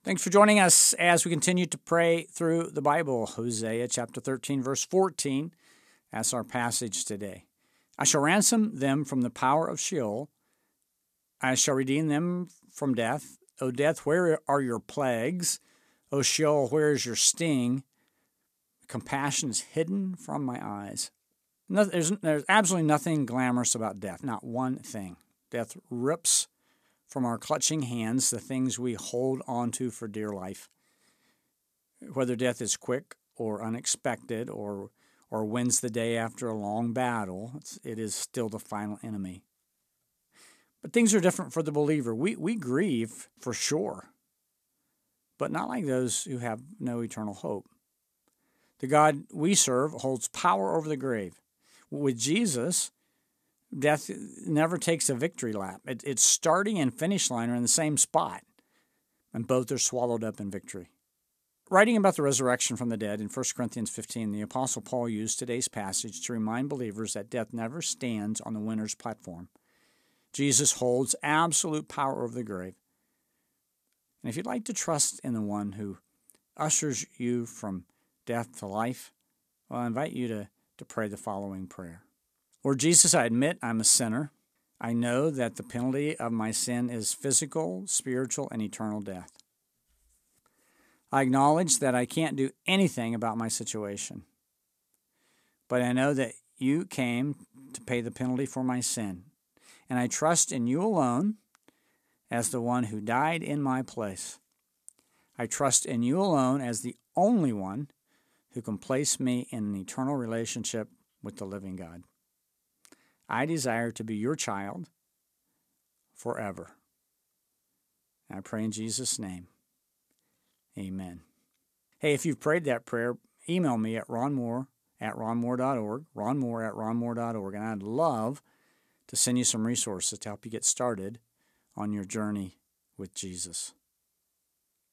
Thanks for joining us as we continue to pray through the Bible. Hosea chapter 13, verse 14. That's our passage today. I shall ransom them from the power of Sheol. I shall redeem them from death. O death, where are your plagues? O Sheol, where is your sting? Compassion is hidden from my eyes. There's absolutely nothing glamorous about death, not one thing. Death rips from our clutching hands the things we hold on to for dear life. Whether death is quick or unexpected or wins the day after a long battle, it is still the final enemy. But things are different for the believer. We grieve for sure, but not like those who have no eternal hope. The God we serve holds power over the grave. With Jesus, death never takes a victory lap. Its starting and finish line are in the same spot, and both are swallowed up in victory. Writing about the resurrection from the dead in 1 Corinthians 15, the Apostle Paul used today's passage to remind believers that death never stands on the winner's platform. Jesus holds absolute power over the grave. And if you'd like to trust in the one who ushers you from death to life, well, I invite you to pray the following prayer. Lord Jesus, I admit I'm a sinner. I know that the penalty of my sin is physical, spiritual, and eternal death. I acknowledge that I can't do anything about my situation, but I know that you came to pay the penalty for my sin, and I trust in you alone as the one who died in my place. I trust in you alone as the only one who can place me in an eternal relationship with the living God. I desire to be your child forever. I pray in Jesus' name. Amen. Hey, if you've prayed that prayer, email me at ronmoore@ronmoore.org, ronmoore@ronmoore.org, and I'd love to send you some resources to help you get started on your journey with Jesus.